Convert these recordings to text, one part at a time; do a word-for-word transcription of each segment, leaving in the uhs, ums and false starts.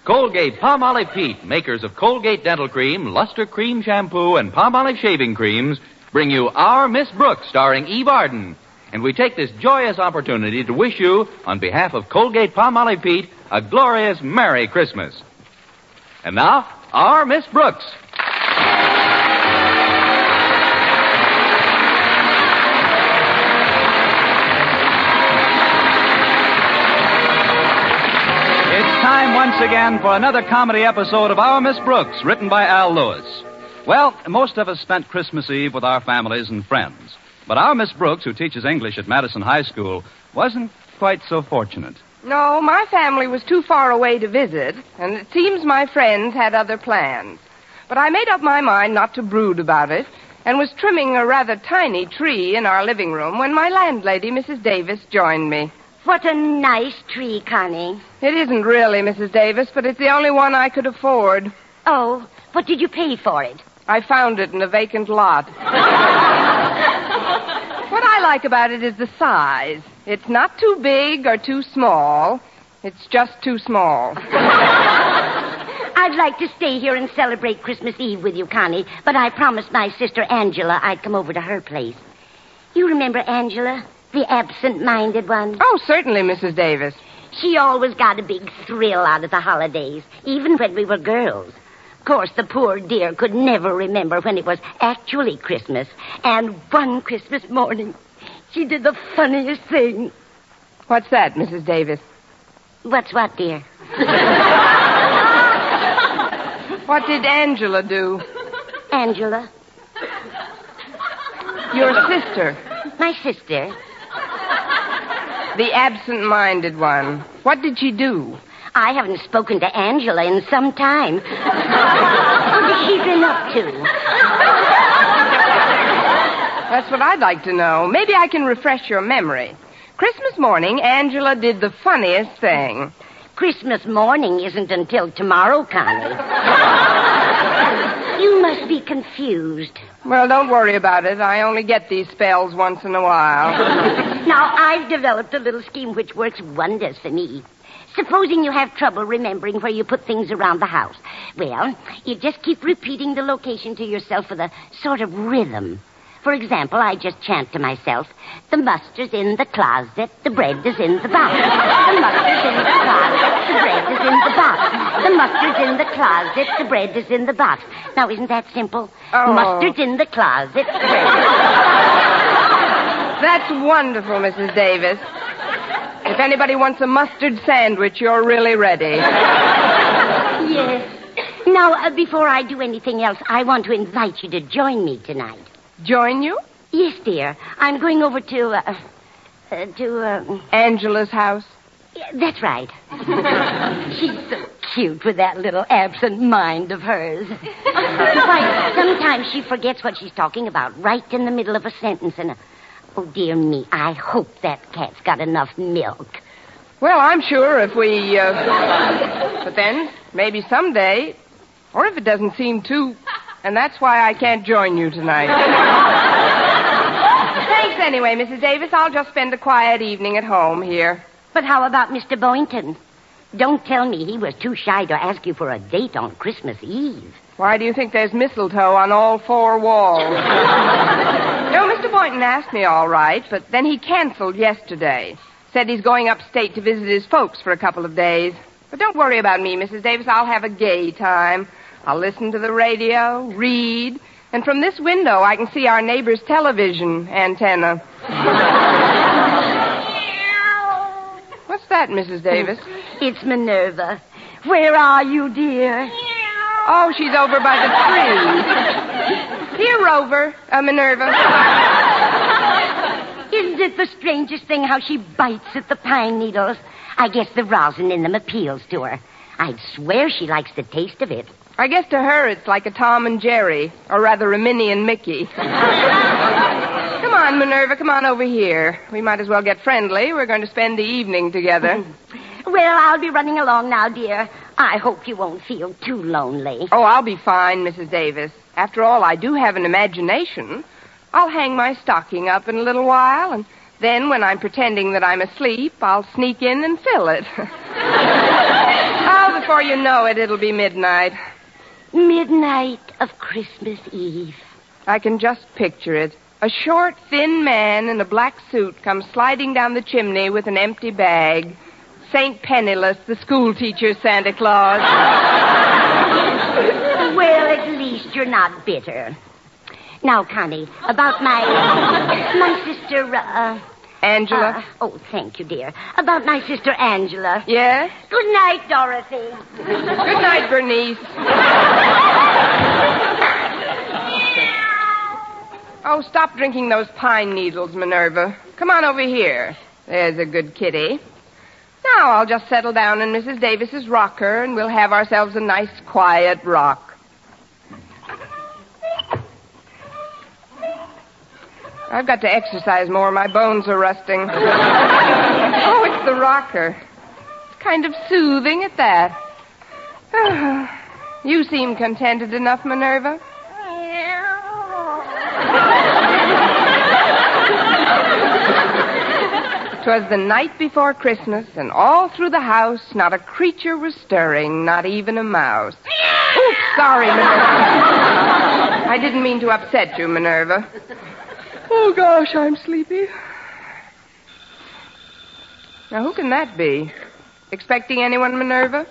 Colgate Palmolive Pete, makers of Colgate Dental Cream, Luster Cream Shampoo, and Palmolive Shaving Creams, bring you Our Miss Brooks, starring Eve Arden. And we take this joyous opportunity to wish you, on behalf of Colgate Palmolive Pete, a glorious Merry Christmas. And now, Our Miss Brooks. Time once again for another comedy episode of Our Miss Brooks, written by Al Lewis. Well, most of us spent Christmas Eve with our families and friends. But our Miss Brooks, who teaches English at Madison High School, wasn't quite so fortunate. No, my family was too far away to visit, and it seems my friends had other plans. But I made up my mind not to brood about it, and was trimming a rather tiny tree in our living room when my landlady, Missus Davis, joined me. What a nice tree, Connie. It isn't really, Missus Davis, but it's the only one I could afford. Oh, what did you pay for it? I found it in a vacant lot. What I like about it is the size. It's not too big or too small. It's just too small. I'd like to stay here and celebrate Christmas Eve with you, Connie, but I promised my sister Angela I'd come over to her place. You remember Angela? The absent-minded one? Oh, certainly, Missus Davis. She always got a big thrill out of the holidays, even when we were girls. Of course, the poor dear could never remember when it was actually Christmas. And one Christmas morning, she did the funniest thing. What's that, Missus Davis? What's what, dear? What did Angela do? Angela? Your sister. My sister? The absent-minded one. What did she do? I haven't spoken to Angela in some time. What has she been up to? That's what I'd like to know. Maybe I can refresh your memory. Christmas morning, Angela did the funniest thing. Christmas morning isn't until tomorrow, Connie. You must be confused. Well, don't worry about it. I only get these spells once in a while. Now, I've developed a little scheme which works wonders for me. Supposing you have trouble remembering where you put things around the house. Well, you just keep repeating the location to yourself with a sort of rhythm. For example, I just chant to myself, the mustard's in the closet, the bread is in the box. The mustard's in the closet, the bread is in the box. The mustard's in the closet, the bread is in the box. Now, isn't that simple? Oh. Mustard's in the closet, the bread is in the box. That's wonderful, Missus Davis. If anybody wants a mustard sandwich, you're really ready. Yes. Now, uh, before I do anything else, I want to invite you to join me tonight. Join you? Yes, dear. I'm going over to, uh, uh to, uh... Angela's house? Yeah, that's right. She's so cute with that little absent mind of hers. Why, sometimes she forgets what she's talking about right in the middle of a sentence and, uh, oh, dear me, I hope that cat's got enough milk. Well, I'm sure if we, uh... But then, maybe someday, or if it doesn't seem too... And that's why I can't join you tonight. Thanks anyway, Missus Davis. I'll just spend a quiet evening at home here. But how about Mister Boynton? Don't tell me he was too shy to ask you for a date on Christmas Eve. Why do you think there's mistletoe on all four walls? No, Mister Boynton asked me all right, but then he canceled yesterday. Said he's going upstate to visit his folks for a couple of days. But don't worry about me, Missus Davis. I'll have a gay time. I'll listen to the radio, read, and from this window I can see our neighbor's television antenna. What's that, Missus Davis? It's Minerva. Where are you, dear? Oh, she's over by the tree. Here, Rover, uh, Minerva. Isn't it the strangest thing how she bites at the pine needles? I guess the rosin in them appeals to her. I'd swear she likes the taste of it. I guess to her it's like a Tom and Jerry, or rather a Minnie and Mickey. Come on, Minerva, come on over here. We might as well get friendly. We're going to spend the evening together. Well, I'll be running along now, dear. I hope you won't feel too lonely. Oh, I'll be fine, Missus Davis. After all, I do have an imagination. I'll hang my stocking up in a little while, and then when I'm pretending that I'm asleep, I'll sneak in and fill it. Oh, before before you know it, it'll be midnight. Midnight of Christmas Eve. I can just picture it. A short, thin man in a black suit comes sliding down the chimney with an empty bag. Saint Penniless, the schoolteacher Santa Claus. Well, at least you're not bitter. Now, Connie, about my my sister, uh... Angela? Uh, oh, thank you, dear. About my sister Angela. Yes? Good night, Dorothy. Good night, Bernice. Oh, stop drinking those pine needles, Minerva. Come on over here. There's a good kitty. Now I'll just settle down in Missus Davis's rocker, and we'll have ourselves a nice, quiet rock. I've got to exercise more. My bones are rusting. Oh, it's the rocker. It's kind of soothing at that. You seem contented enough, Minerva. Twas the night before Christmas, and all through the house, not a creature was stirring, not even a mouse. Oops, sorry, Minerva. I didn't mean to upset you, Minerva. Oh, gosh, I'm sleepy. Now, who can that be? Expecting anyone, Minerva?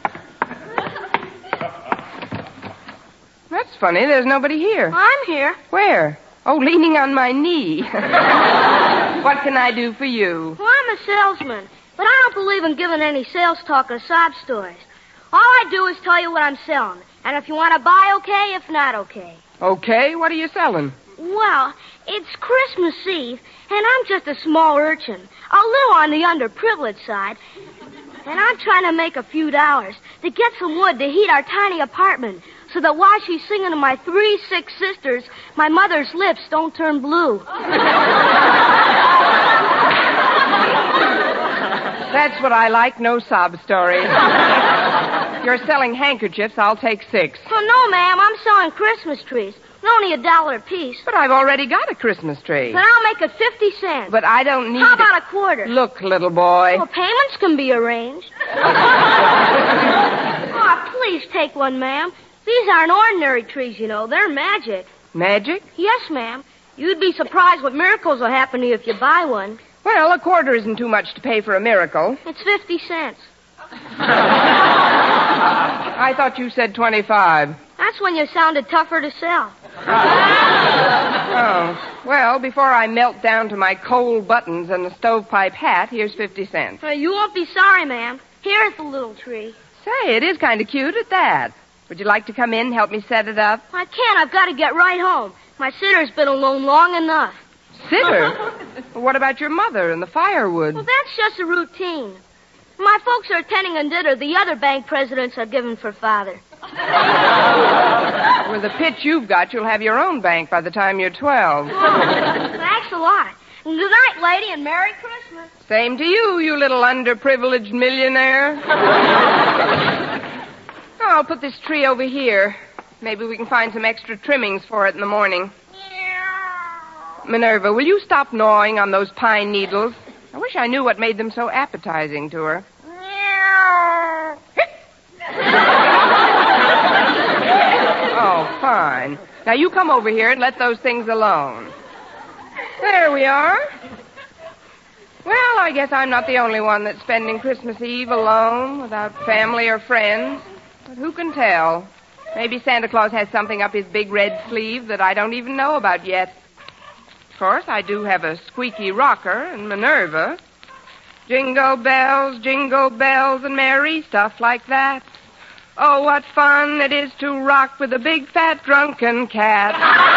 That's funny. There's nobody here. I'm here. Where? Oh, leaning on my knee. What can I do for you? Well, I'm a salesman, but I don't believe in giving any sales talk or sob stories. All I do is tell you what I'm selling. And if you want to buy, okay. If not, okay. Okay, what are you selling? Well, it's Christmas Eve, and I'm just a small urchin, a little on the underprivileged side. And I'm trying to make a few dollars to get some wood to heat our tiny apartment so that while she's singing to my three sick sisters, my mother's lips don't turn blue. That's what I like, no sob stories. You're selling handkerchiefs, I'll take six. Oh, no, ma'am, I'm selling Christmas trees. They're only a dollar apiece. But I've already got a Christmas tree. Then I'll make it fifty cents. But I don't need How it. about a quarter? Look, little boy. Well, payments can be arranged. Oh, please take one, ma'am. These aren't ordinary trees, you know. They're magic. Magic? Yes, ma'am. You'd be surprised what miracles will happen to you if you buy one. Well, a quarter isn't too much to pay for a miracle. It's fifty cents. I thought you said twenty-five. That's when you sounded tougher to sell. Oh, well, before I melt down to my cold buttons and the stovepipe hat, here's fifty cents. Uh, you won't be sorry, ma'am. Here's the little tree. Say, it is kind of cute at that. Would you like to come in and help me set it up? I can't. I've got to get right home. My sitter's been alone long enough. Sitter? Well, what about your mother and the firewood? Well, that's just a routine. My folks are attending a dinner the other bank presidents are giving for Father. With the pitch you've got, you'll have your own bank by the time you're twelve. Thanks a lot. And good night, lady, and Merry Christmas. Same to you, you little underprivileged millionaire. Oh, I'll put this tree over here. Maybe we can find some extra trimmings for it in the morning. Minerva, will you stop gnawing on those pine needles? I wish I knew what made them so appetizing to her. Oh, fine. Now you come over here and let those things alone. There we are. Well, I guess I'm not the only one that's spending Christmas Eve alone, without family or friends. But who can tell? Maybe Santa Claus has something up his big red sleeve that I don't even know about yet. Of course, I do have a squeaky rocker and Minerva. Jingle bells, jingle bells, and merry stuff like that. Oh, what fun it is to rock with a big, fat, drunken cat.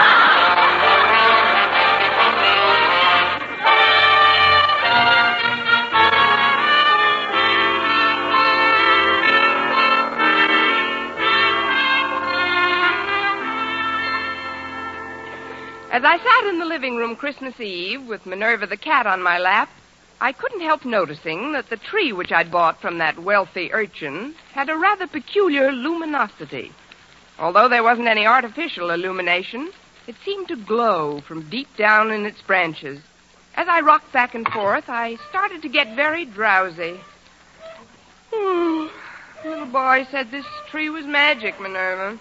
As I sat in the living room Christmas Eve with Minerva the cat on my lap, I couldn't help noticing that the tree which I'd bought from that wealthy urchin had a rather peculiar luminosity. Although there wasn't any artificial illumination, it seemed to glow from deep down in its branches. As I rocked back and forth, I started to get very drowsy. Hmm. Little boy said this tree was magic, Minerva.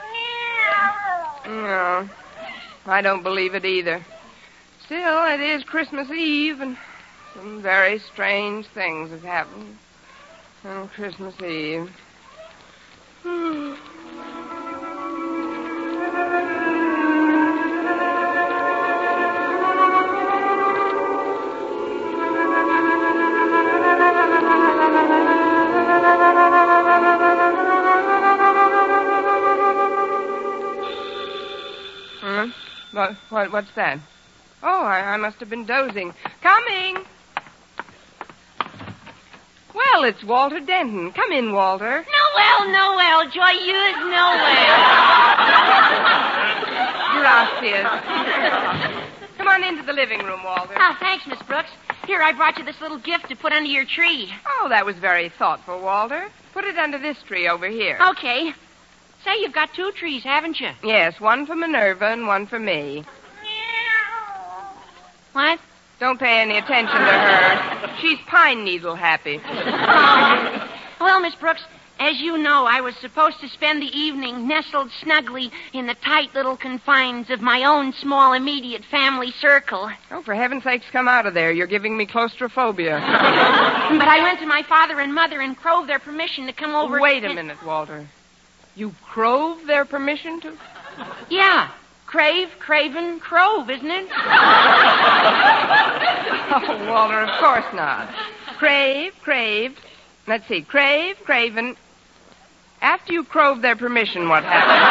No, I don't believe it either. Still, it is Christmas Eve, and some very strange things have happened on Christmas Eve. Huh? What, what, what's that? Oh, I, I must have been dozing. Coming! Well, it's Walter Denton. Come in, Walter. Noel, Noel, joyeux Noel. Gracias. Come on into the living room, Walter. Oh, thanks, Miss Brooks. Here, I brought you this little gift to put under your tree. Oh, that was very thoughtful, Walter. Put it under this tree over here. Okay. Say, you've got two trees, haven't you? Yes, one for Minerva and one for me. What? Don't pay any attention to her. She's pine needle happy. Oh. Well, Miss Brooks, as you know, I was supposed to spend the evening nestled snugly in the tight little confines of my own small immediate family circle. Oh, for heaven's sakes, come out of there. You're giving me claustrophobia. But I went to my father and mother and crowed their permission to come over. Wait a and... minute, Walter. You crove their permission to? Yeah. Crave, craven, crove, isn't it? Oh, Walter, of course not. Crave, craved. Let's see. Crave, craven. After you crove their permission, what happened?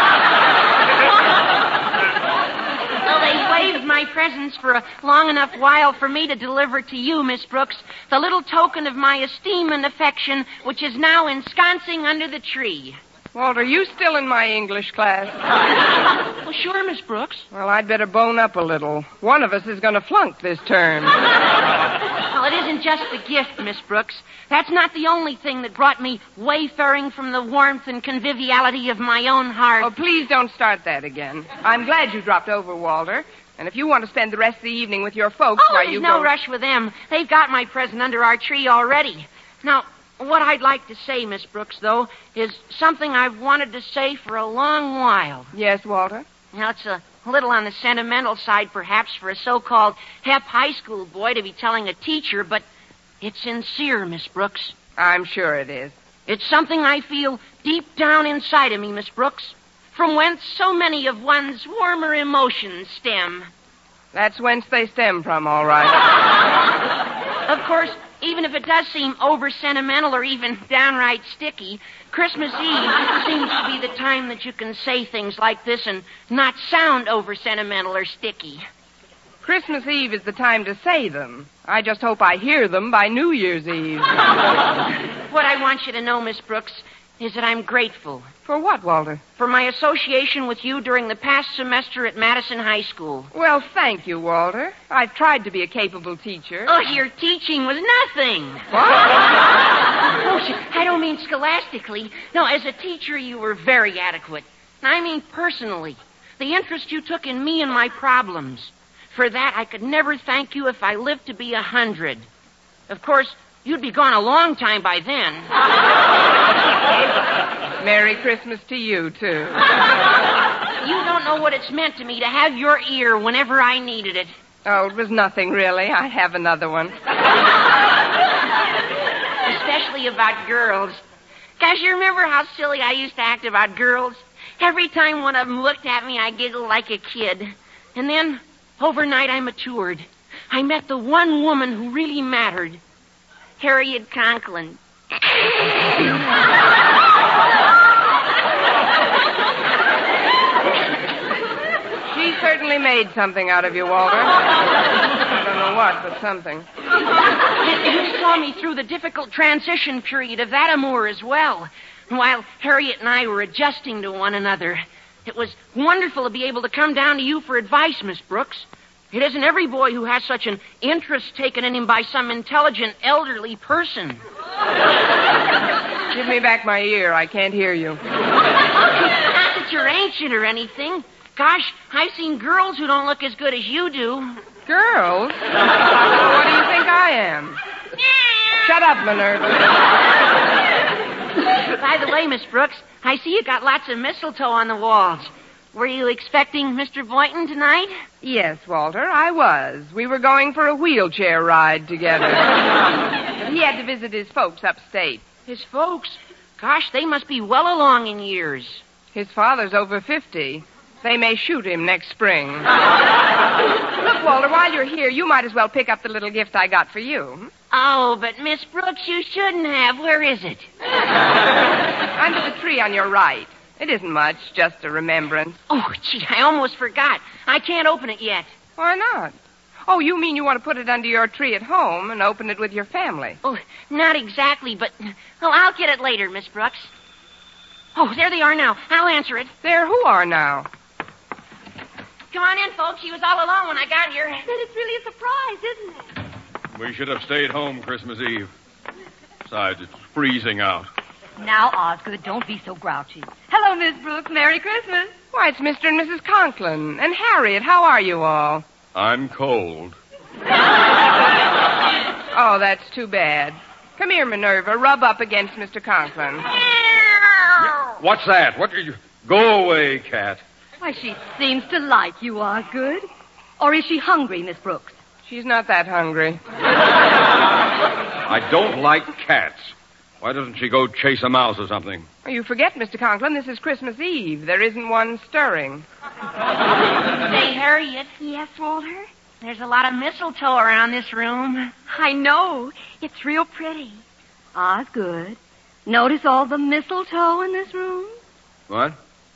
Well, they waived my presence for a long enough while for me to deliver to you, Miss Brooks, the little token of my esteem and affection, which is now ensconcing under the tree. Walter, you still in my English class? Well, sure, Miss Brooks. Well, I'd better bone up a little. One of us is going to flunk this term. Well, it isn't just the gift, Miss Brooks. That's not the only thing that brought me wayfaring from the warmth and conviviality of my own heart. Oh, please don't start that again. I'm glad you dropped over, Walter. And if you want to spend the rest of the evening with your folks, oh, why there's you no go... rush with them. They've got my present under our tree already. Now, what I'd like to say, Miss Brooks, though, is something I've wanted to say for a long while. Yes, Walter? Now, it's a little on the sentimental side, perhaps, for a so-called hep high school boy to be telling a teacher, but it's sincere, Miss Brooks. I'm sure it is. It's something I feel deep down inside of me, Miss Brooks, from whence so many of one's warmer emotions stem. That's whence they stem from, all right. Of course, even if it does seem over-sentimental or even downright sticky, Christmas Eve seems to be the time that you can say things like this and not sound over-sentimental or sticky. Christmas Eve is the time to say them. I just hope I hear them by New Year's Eve. What I want you to know, Miss Brooks, is that I'm grateful. For what, Walter? For my association with you during the past semester at Madison High School. Well, thank you, Walter. I've tried to be a capable teacher. Oh, your teaching was nothing. What? Oh, I don't mean scholastically. No, as a teacher, you were very adequate. I mean personally. The interest you took in me and my problems. For that, I could never thank you if I lived to be a hundred. Of course, you'd be gone a long time by then. Merry Christmas to you, too. You don't know what it's meant to me to have your ear whenever I needed it. Oh, it was nothing, really. I have another one. Especially about girls. Gosh, you remember how silly I used to act about girls? Every time one of them looked at me, I giggled like a kid. And then, overnight, I matured. I met the one woman who really mattered. Harriet Conklin. She certainly made something out of you, Walter. I don't know what, but something. You saw me through the difficult transition period of that amour as well. While Harriet and I were adjusting to one another. It was wonderful to be able to come down to you for advice, Miss Brooks. It isn't every boy who has such an interest taken in him by some intelligent, elderly person. Give me back my ear. I can't hear you. Not that you're ancient or anything. Gosh, I've seen girls who don't look as good as you do. Girls? What do you think I am? Shut up, Minerva. By the way, Miss Brooks, I see you got lots of mistletoe on the walls. Were you expecting Mister Boynton tonight? Yes, Walter, I was. We were going for a wheelchair ride together. But he had to visit his folks upstate. His folks? Gosh, they must be well along in years. His father's over fifty. They may shoot him next spring. Look, Walter, while you're here, you might as well pick up the little gift I got for you. Oh, but Miss Brooks, you shouldn't have. Where is it? Under the tree on your right. It isn't much, just a remembrance. Oh, gee, I almost forgot. I can't open it yet. Why not? Oh, you mean you want to put it under your tree at home and open it with your family? Oh, not exactly, but... Oh, I'll get it later, Miss Brooks. Oh, there they are now. I'll answer it. There who are now? Come on in, folks. She was all alone when I got here. Then it's really a surprise, isn't it? We should have stayed home Christmas Eve. Besides, it's freezing out. Now, Osgood, don't be so grouchy. Hello, Miss Brooks. Merry Christmas. Why, it's Mister and Missus Conklin. And Harriet, how are you all? I'm cold. Oh, that's too bad. Come here, Minerva. Rub up against Mister Conklin. What's that? What did you... Go away, cat. Why, she seems to like you, Osgood. Or is she hungry, Miss Brooks? She's not that hungry. I don't like cats. Why doesn't she go chase a mouse or something? Oh, you forget, Mister Conklin, this is Christmas Eve. There isn't one stirring. Say, Harriet. Yes, Walter? There's a lot of mistletoe around this room. I know. It's real pretty. Osgood, notice all the mistletoe in this room? What?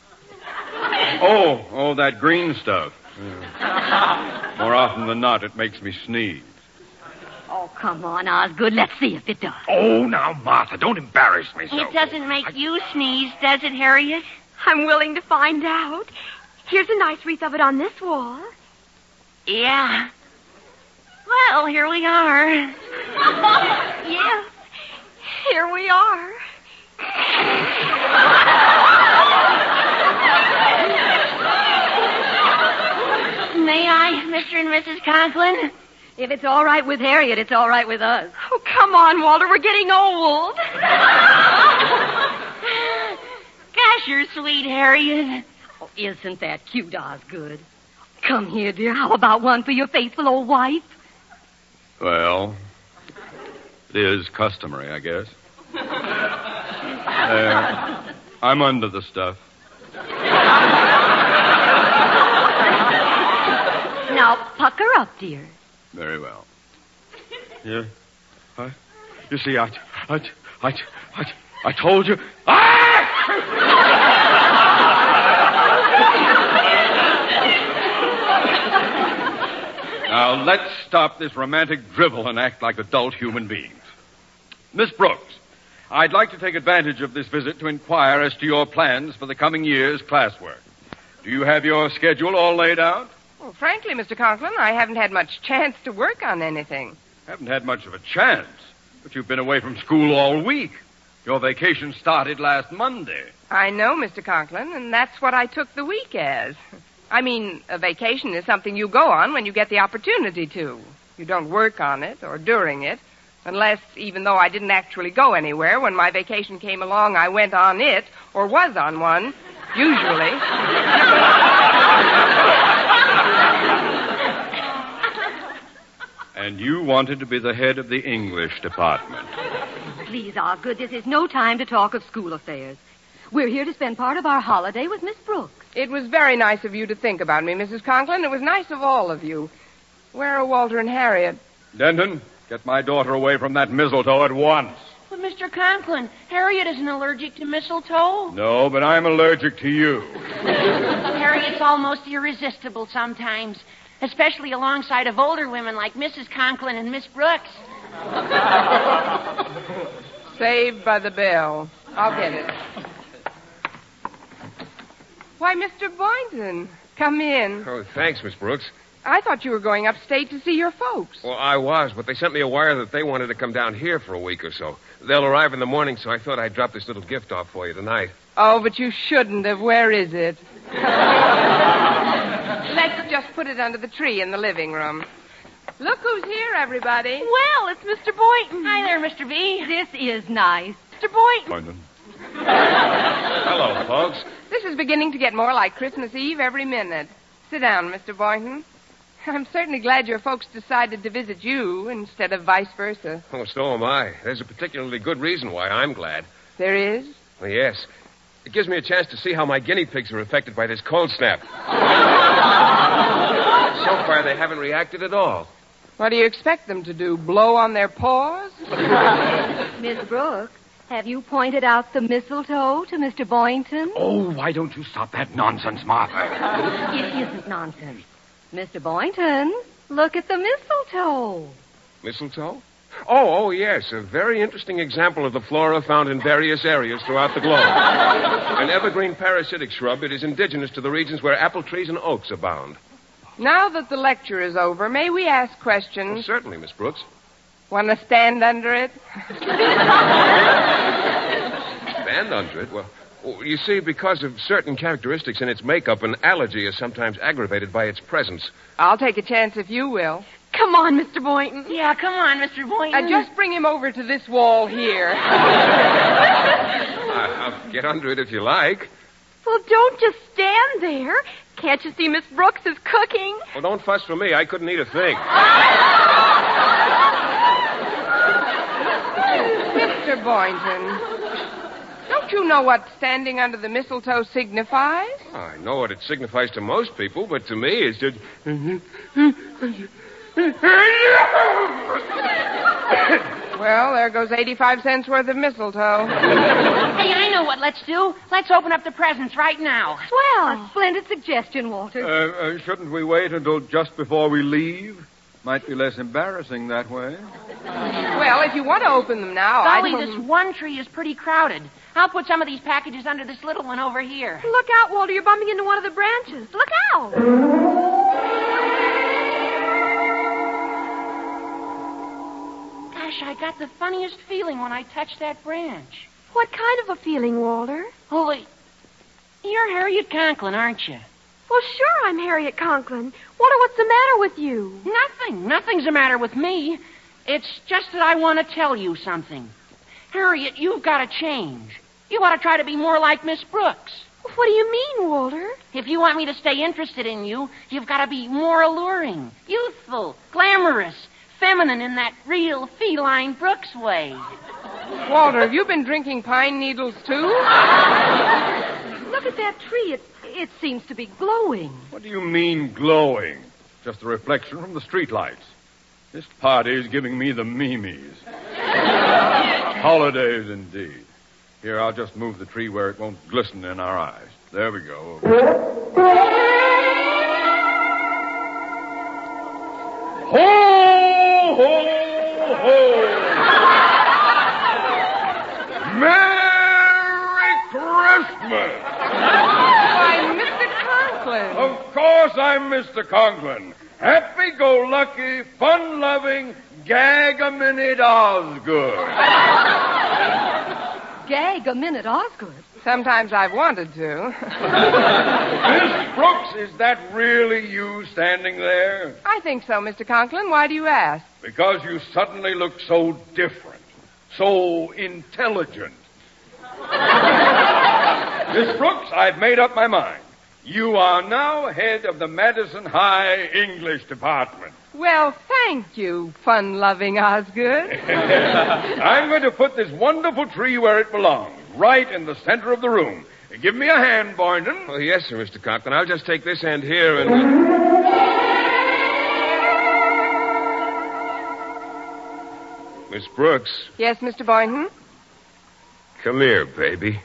Oh, oh, that green stuff. Yeah. More often than not, it makes me sneeze. Oh, come on, Osgood. Let's see if it does. Oh, now, Martha, don't embarrass me so. It doesn't make I... you sneeze, does it, Harriet? I'm willing to find out. Here's a nice wreath of it on this wall. Yeah. Well, here we are. Yes, here we are. May I, Mister and Missus Conklin? If it's all right with Harriet, it's all right with us. Oh, come on, Walter. We're getting old. Gosh, you're sweet, Harriet. Oh, isn't that cute, Osgood? Come here, dear. How about one for your faithful old wife? Well, it is customary, I guess. Uh, I'm under the stuff. Now, pucker up, dear. Very well. Yeah. I, you see, I, I, I, I, I told you. Ah! Now, let's stop this romantic drivel and act like adult human beings. Miss Brooks, I'd like to take advantage of this visit to inquire as to your plans for the coming year's classwork. Do you have your schedule all laid out? Well, frankly, Mister Conklin, I haven't had much chance to work on anything. Haven't had much of a chance, but you've been away from school all week. Your vacation started last Monday. I know, Mister Conklin, and that's what I took the week as. I mean, a vacation is something you go on when you get the opportunity to. You don't work on it or during it, unless, even though I didn't actually go anywhere, when my vacation came along, I went on it, or was on one, usually. And you wanted to be the head of the English department. Please, Osgood, this is no time to talk of school affairs. We're here to spend part of our holiday with Miss Brooks. It was very nice of you to think about me, Missus Conklin. It was nice of all of you. Where are Walter and Harriet? Denton, get my daughter away from that mistletoe at once. But, Mister Conklin, Harriet isn't allergic to mistletoe. No, but I'm allergic to you. Harriet's almost irresistible sometimes, especially alongside of older women like Missus Conklin and Miss Brooks. Saved by the bell. I'll get it. Why, Mister Boynton, come in. Oh, thanks, Miss Brooks. I thought you were going upstate to see your folks. Well, I was, but they sent me a wire that they wanted to come down here for a week or so. They'll arrive in the morning, so I thought I'd drop this little gift off for you tonight. Oh, but you shouldn't have. Where is it? Let's just put it under the tree in the living room. Look who's here, everybody. Well, it's Mister Boynton. Hi there, Mister B. This is nice. Mister Boynton. Boynton. Hello, folks. This is beginning to get more like Christmas Eve every minute. Sit down, Mister Boynton. I'm certainly glad your folks decided to visit you instead of vice versa. Oh, so am I. There's a particularly good reason why I'm glad. There is? Well, yes. It gives me a chance to see how my guinea pigs are affected by this cold snap. So far, they haven't reacted at all. What do you expect them to do, blow on their paws? Miss Brooks, have you pointed out the mistletoe to Mister Boynton? Oh, why don't you stop that nonsense, Martha? It isn't nonsense. Mister Boynton, look at the mistletoe. Mistletoe? Oh, oh, yes. A very interesting example of the flora found in various areas throughout the globe. An evergreen parasitic shrub, it is indigenous to the regions where apple trees and oaks abound. Now that the lecture is over, may we ask questions? Well, certainly, Miss Brooks. Want to stand under it? Stand under it? Well, oh, you see, because of certain characteristics in its makeup, an allergy is sometimes aggravated by its presence. I'll take a chance if you will. Come on, Mister Boynton. Yeah, come on, Mister Boynton. Uh, just bring him over to this wall here. I'll get under it if you like. Well, don't just stand there. Can't you see Miss Brooks is cooking? Well, don't fuss for me. I couldn't eat a thing. Mister Boynton, don't you know what standing under the mistletoe signifies? Oh, I know what it signifies to most people, but to me it's just... Well, there goes eighty-five cents worth of mistletoe. Hey, I know what let's do. Let's open up the presents right now. Swell. A splendid suggestion, Walter. Uh, uh, shouldn't we wait until just before we leave? Might be less embarrassing that way. Well, if you want to open them now, I Golly, don't... this one tree is pretty crowded. I'll put some of these packages under this little one over here. Look out, Walter. You're bumping into one of the branches. Look out. Gosh, I got the funniest feeling when I touched that branch. What kind of a feeling, Walter? Holy, you're Harriet Conklin, aren't you? Well, sure, I'm Harriet Conklin. Walter, what's the matter with you? Nothing. Nothing's the matter with me. It's just that I want to tell you something. Harriet, you've got to change. You ought to try to be more like Miss Brooks. What do you mean, Walter? If you want me to stay interested in you, you've got to be more alluring, youthful, glamorous, feminine in that real feline Brooks way. Walter, have you been drinking pine needles, too? Look at that tree. It, it seems to be glowing. What do you mean, glowing? Just a reflection from the streetlights. This party's giving me the memes. Holidays, indeed. Here, I'll just move the tree where it won't glisten in our eyes. There we go. Ho, ho, ho! Merry Christmas! Why, Mister Conklin. Of course I'm Mister Conklin. Happy-go-lucky, fun-loving, gag-a-minute Osgood. Gag a minute, Osgood. Sometimes I've wanted to. Miss Brooks, is that really you standing there? I think so, Mister Conklin. Why do you ask? Because you suddenly look so different, so intelligent. Miss Brooks, I've made up my mind. You are now head of the Madison High English Department. Well, thank you, fun-loving Osgood. I'm going to put this wonderful tree where it belongs, right in the center of the room. Give me a hand, Boynton. Oh, yes, sir, Mister Conklin. I'll just take this end here and... Miss Brooks. Yes, Mister Boynton? Come here, baby.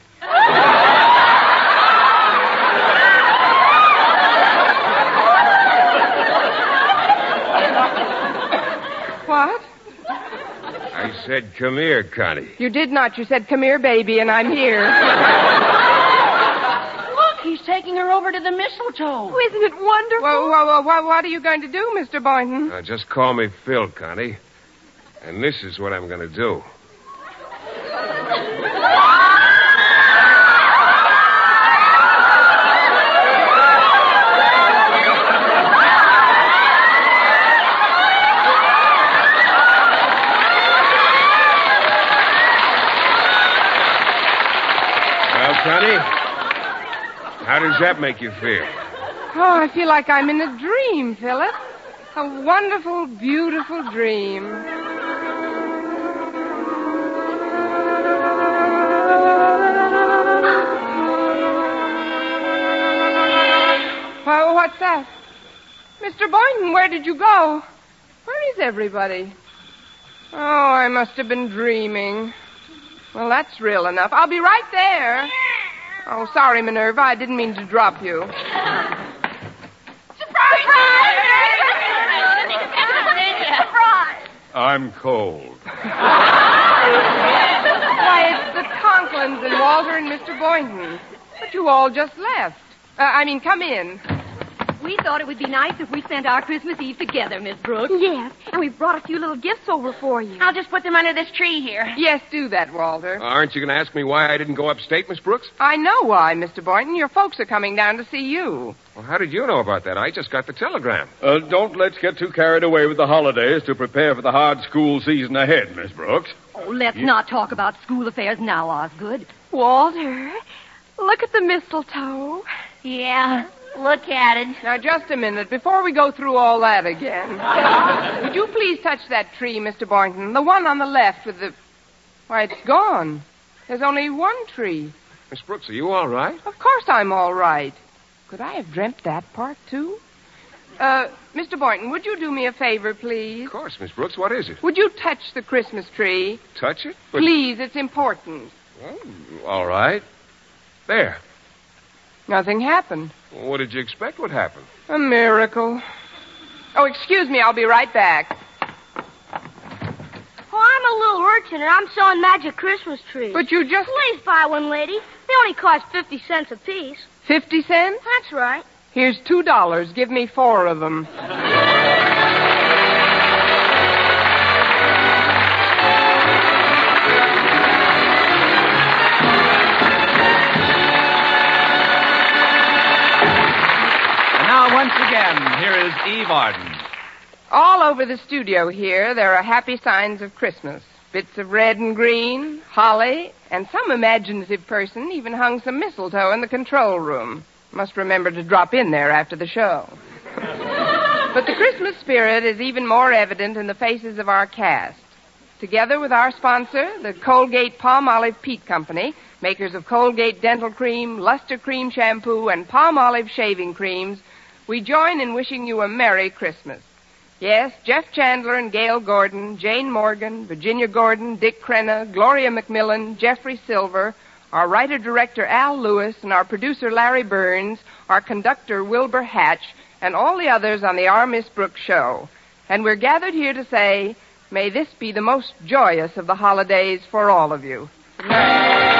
What? I said, come here, Connie. You did not. You said, come here, baby, and I'm here. Look, he's taking her over to the mistletoe. Oh, isn't it wonderful? Well, well, well, what, what are you going to do, Mister Boynton? Uh, just call me Phil, Connie. And this is what I'm going to do. How does that make you feel? Oh, I feel like I'm in a dream, Philip. A wonderful, beautiful dream. Well, what's that? Mister Boynton, where did you go? Where is everybody? Oh, I must have been dreaming. Well, that's real enough. I'll be right there. Oh, sorry, Minerva. I didn't mean to drop you. Surprise! Surprise! I'm cold. Why, it's the Conklins and Walter and Mister Boynton. But you all just left. Uh, I mean, come in. We thought it would be nice if we spent our Christmas Eve together, Miss Brooks. Yes, and we brought a few little gifts over for you. I'll just put them under this tree here. Yes, do that, Walter. Aren't you going to ask me why I didn't go upstate, Miss Brooks? I know why, Mister Boynton. Your folks are coming down to see you. Well, how did you know about that? I just got the telegram. Uh, don't let's get too carried away with the holidays to prepare for the hard school season ahead, Miss Brooks. Oh, let's not talk about school affairs now, Osgood. Walter, look at the mistletoe. Yeah, look at it. Now, just a minute, before we go through all that again. Would you please touch that tree, Mister Boynton? The one on the left with the... Why, it's gone. There's only one tree. Miss Brooks, are you all right? Of course I'm all right. Could I have dreamt that part, too? Uh, Mister Boynton, would you do me a favor, please? Of course, Miss Brooks. What is it? Would you touch the Christmas tree? Touch it? But... Please, it's important. Oh, all right. There. Nothing happened. What did you expect would happen? A miracle. Oh, excuse me, I'll be right back. Oh, I'm a little urchin, and I'm selling magic Christmas trees. But you just... Please buy one, lady. They only cost fifty cents apiece. Fifty cents? That's right. Here's two dollars. Give me four of them. Once again, here is Eve Arden. All over the studio here, there are happy signs of Christmas. Bits of red and green, holly, and some imaginative person even hung some mistletoe in the control room. Must remember to drop in there after the show. But the Christmas spirit is even more evident in the faces of our cast. Together with our sponsor, the Colgate Palmolive Peat Company, makers of Colgate Dental Cream, Luster Cream Shampoo, and Palmolive Shaving Creams, we join in wishing you a Merry Christmas. Yes, Jeff Chandler and Gail Gordon, Jane Morgan, Virginia Gordon, Dick Crenna, Gloria McMillan, Jeffrey Silver, our writer-director Al Lewis, and our producer Larry Burns, our conductor Wilbur Hatch, and all the others on the Our Miss Brooks show. And we're gathered here to say, may this be the most joyous of the holidays for all of you. Good night.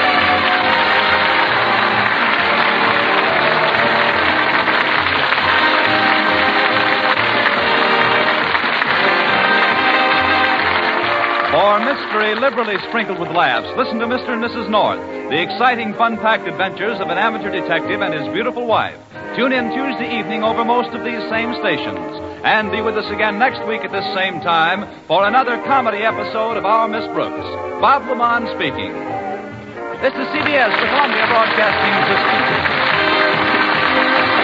For mystery liberally sprinkled with laughs, listen to Mister and Missus North, the exciting, fun-packed adventures of an amateur detective and his beautiful wife. Tune in Tuesday evening over most of these same stations. And be with us again next week at this same time for another comedy episode of Our Miss Brooks. Bob Lamont speaking. This is C B S, the Columbia Broadcasting System.